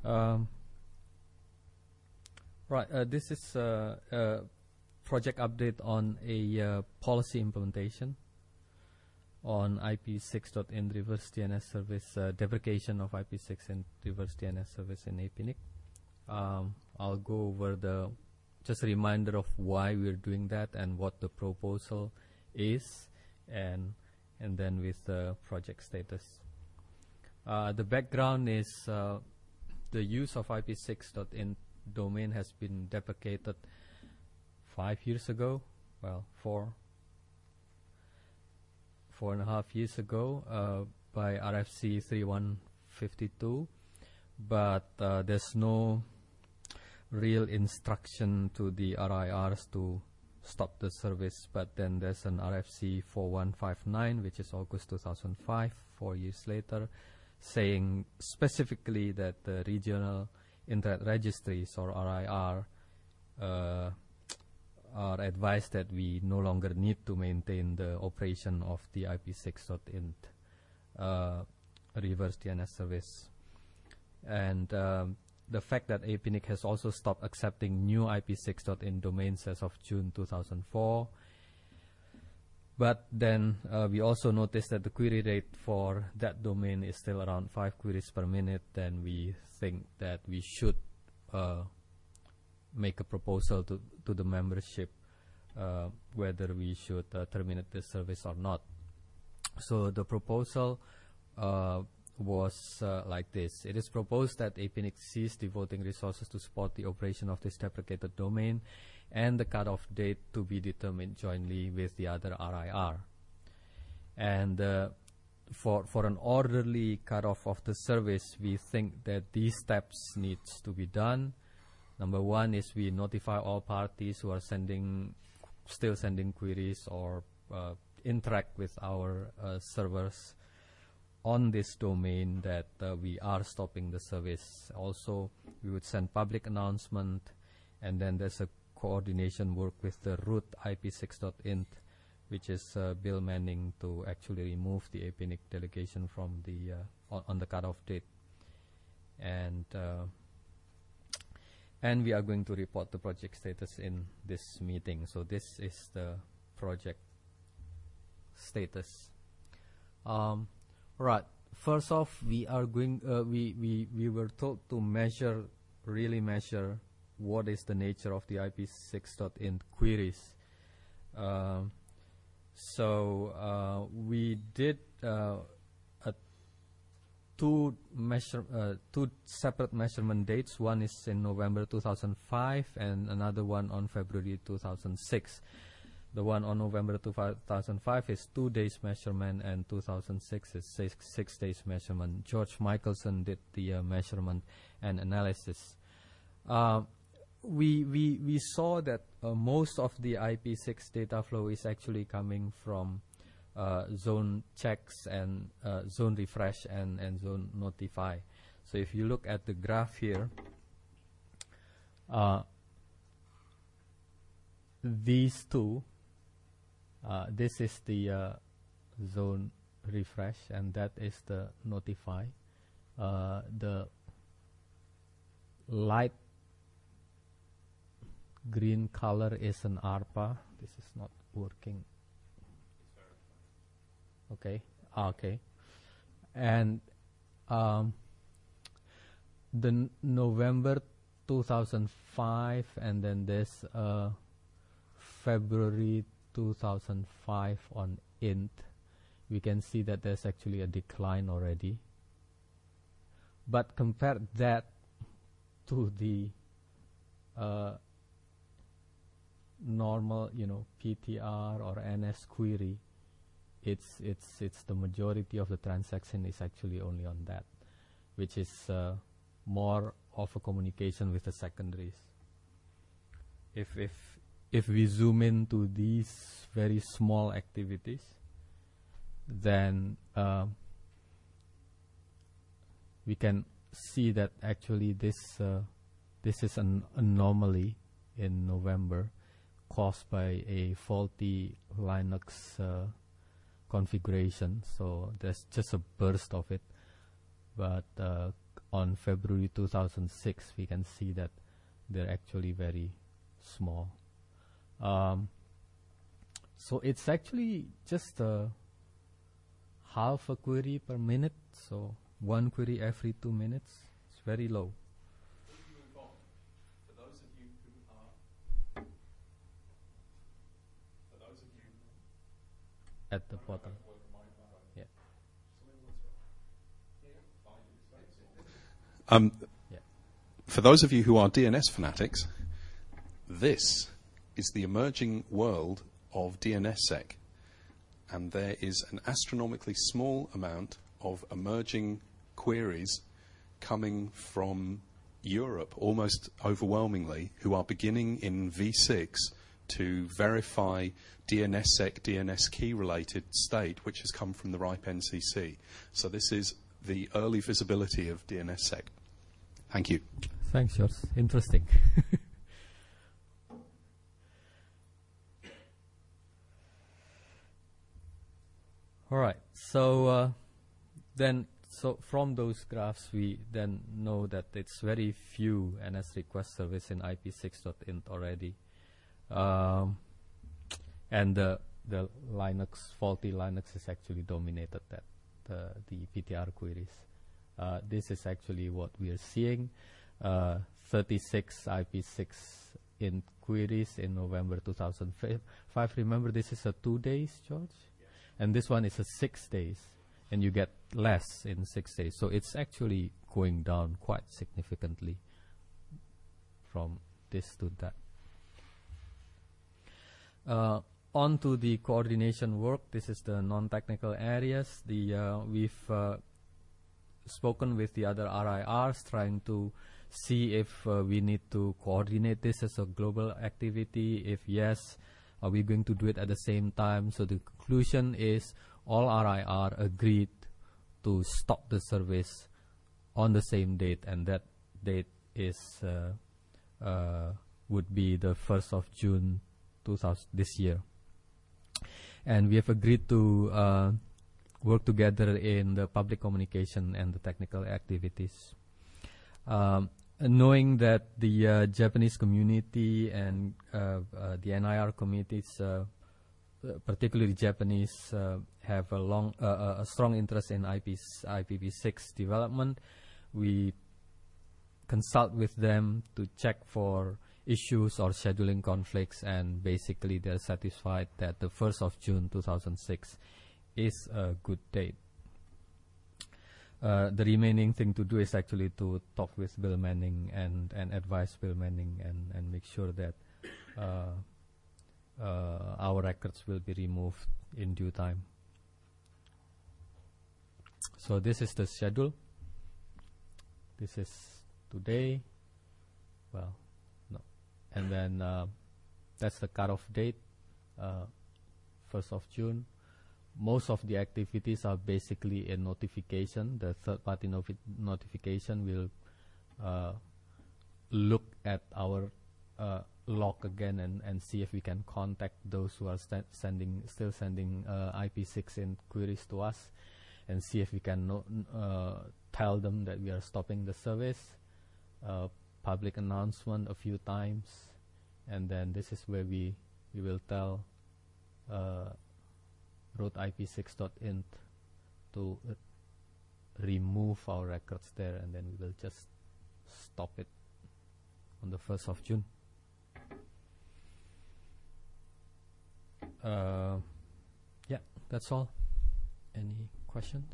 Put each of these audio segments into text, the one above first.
Um, this is a project update on a policy implementation on IP6.in reverse DNS service, deprecation of IP6 and reverse DNS service in APNIC. I'll go over just a reminder of why we're doing that and what the proposal is, and then with the project status. The background is the use of IP6.in domain has been deprecated 5 years ago. Well, 4.5 years ago by RFC 3152, but there's no real instruction to the RIRs to stop the service. But then there's an RFC 4159, which is August 2005, 4 years later, saying specifically that the regional internet registries, or RIR, are advised that we no longer need to maintain the operation of the IP6.in reverse DNS service. And the fact that APNIC has also stopped accepting new IP6.in domains as of June 2004. But then we also noticed that the query rate for that domain is still around 5 queries per minute. Then we think that we should make a proposal to the membership whether we should terminate this service or not. So the proposal was like this. It is proposed that APNIC cease devoting resources to support the operation of this deprecated domain, and the cutoff date to be determined jointly with the other RIR. And for an orderly cutoff of the service, we think that these steps needs to be done. Number one is we notify all parties who are still sending queries or interact with our servers on this domain that we are stopping the service. Also, we would send public announcement, and then there's a coordination work with the root IP6.int, which is Bill Manning, to actually remove the APNIC delegation from the on the cutoff date. And we are going to report the project status in this meeting. So this is the project status. Right. First off, we are going. We were told to really measure what is the nature of the IP6.in queries. So we did two separate measurement dates. One is in November 2005 and another one on February 2006. The one on November 2005 is 2 days measurement, and 2006 is 6 days measurement. George Michelson did the measurement and analysis. We saw that most of the IP6 data flow is actually coming from zone checks and zone refresh and zone notify. So if you look at the graph here, these two, this is the zone refresh, and that is the notify. The light green color is an ARPA. This is not working. Okay. Okay. And the November 2005, and then this February 2005 on int, we can see that there's actually a decline already. But compare that to the normal, PTR or NS query, it's the majority of the transaction is actually only on that, which is more of a communication with the secondaries. If we zoom into these very small activities, then we can see that actually this is an anomaly in November caused by a faulty Linux configuration. So there's just a burst of it, but on February 2006, we can see that they're actually very small. So it's actually just half a query per minute, so one query every 2 minutes. It's very low. At the bottom. Yeah. For those of you who are DNS fanatics, this is the emerging world of DNSSEC. And there is an astronomically small amount of emerging queries coming from Europe, almost overwhelmingly, who are beginning in V6 to verify DNSSEC, DNS key related state, which has come from the RIPE NCC. So this is the early visibility of DNSSEC. Thank you. Thanks, George. Interesting. All right. So so from those graphs, we then know that it's very few NS request service in IP6.int already. And the Linux, faulty Linux is actually dominated that the PTR queries. This is actually what we are seeing. 36 IP6 int queries in November 2005. Remember, this is a 2 days, George? Yes. And this one is a 6 days. And you get less in 6 days. So it's actually going down quite significantly from this to that. On to the coordination work. This is the non-technical areas. We've spoken with the other RIRs, trying to see if we need to coordinate this as a global activity. If yes, are we going to do it at the same time? So the conclusion is all RIR agreed to stop the service on the same date, and that date is would be the 1st of June 2000 this year. And we have agreed to work together in the public communication and the technical activities. Knowing that the Japanese community and the NIR communities, particularly Japanese, have a strong interest in IPv6 development, we consult with them to check for issues or scheduling conflicts, and basically they're satisfied that the 1st of June 2006 is a good date. The remaining thing to do is actually to talk with Bill Manning and advise Bill Manning and make sure that our records will be removed in due time. So this is the schedule. This is today. Well, no. And then that's the cutoff date, 1st of June. Most of the activities are basically a notification. The third-party notification will look at our log again and see if we can contact those who are still sending IP6 in queries to us, and see if we can tell them that we are stopping the service. Public announcement a few times, and then this is where we will tell root IP6.int to remove our records there, and then we will just stop it on the 1st of June. Yeah, that's all. Any questions?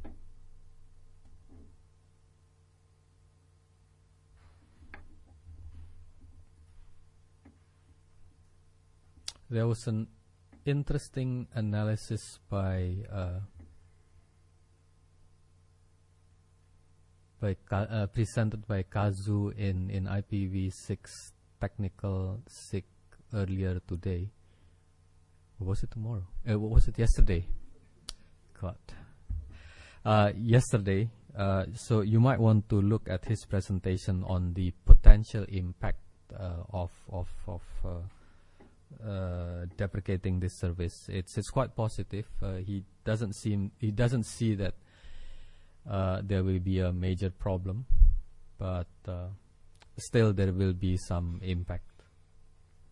There was an interesting analysis by presented by Kazu in IPv6 technical SIG earlier today. Or was it tomorrow? Was it yesterday? God. Yesterday. So you might want to look at his presentation on the potential impact of deprecating this service. It's quite positive. He doesn't see that there will be a major problem, but still there will be some impact.